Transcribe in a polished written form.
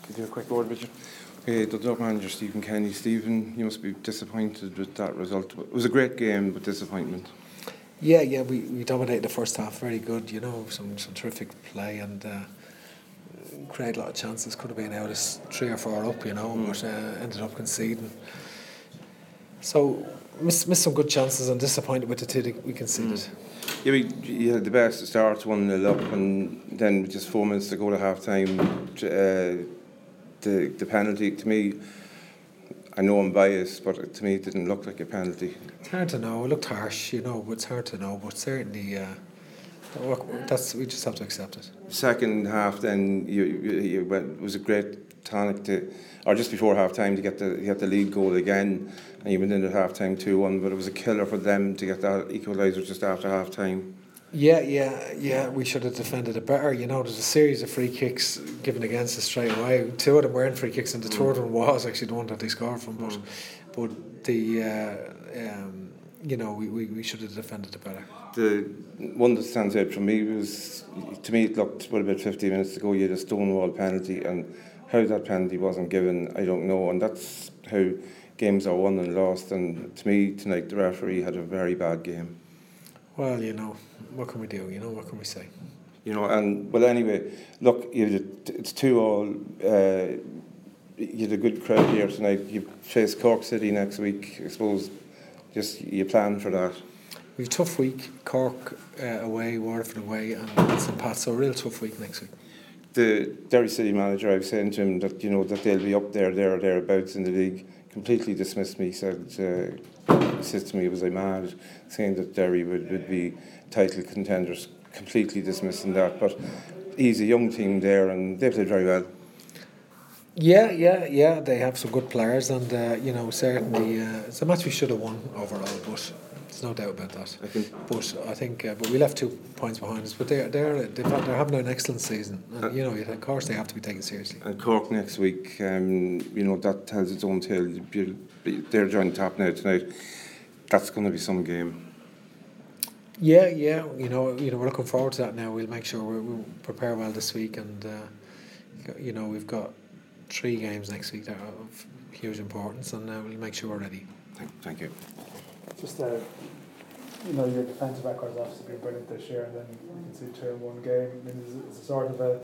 Do a quick word, Richard. Okay, the Dublin manager, Stephen Kenny. Stephen, you must be disappointed with that result. It was a great game, but disappointment. Yeah, we dominated the first half, very good, some terrific play and created a lot of chances. Could have been out as 3 or 4 up, but ended up conceding. So missed some good chances and disappointed with the 2 that we conceded. Yeah, you had the best start, 1-0 up, and then with just 4 minutes to go to half time, the penalty, to me, I know I'm biased, but to me it didn't look like a penalty. It's hard to know. It looked harsh, but it's hard to know. But certainly, we just have to accept it. Second half, then you went, was a great tonic or just before half time to get the lead goal again, and you went into half time 2-1. But it was a killer for them to get that equaliser just after half time. Yeah. We should have defended it better. There's a series of free kicks given against us straight away. 2 of them weren't free kicks, and the third one was actually the one that they scored from. But we should have defended it better. The one that stands out for me was, to me, it looked about 15 minutes ago. You had a Stonewall penalty, and how that penalty wasn't given, I don't know. And that's how games are won and lost. And to me, tonight, the referee had a very bad game. Well, what can we do? What can we say? Anyway, look, it's 2-2. You had a good crowd here tonight. You face Cork City next week. I suppose just you plan for that. We've a tough week. Cork away, Waterford away, and St Pat's. So a real tough week next week. The Derry City manager, I was saying to him that that they'll be up there or thereabouts in the league. Completely dismissed me. He said to me, was I mad, saying that Derry would be title contenders. Completely dismissing that. But he's a young team there, and they played very well. Yeah. They have some good players, and certainly it's a match we should have won overall, but there's no doubt about that. But we left 2 points behind us. But they're having an excellent season, and of course they have to be taken seriously. And Cork next week, that tells its own tale. They're joined top now tonight. That's going to be some game. Yeah. We're looking forward to that now. We'll make sure we'll prepare well this week, and we've got 3 games next week that are of huge importance, and we'll make sure we're ready. Thank you. Just your defensive record's obviously been brilliant this year, and then you can see 2 in one game. I mean, it's a sort of a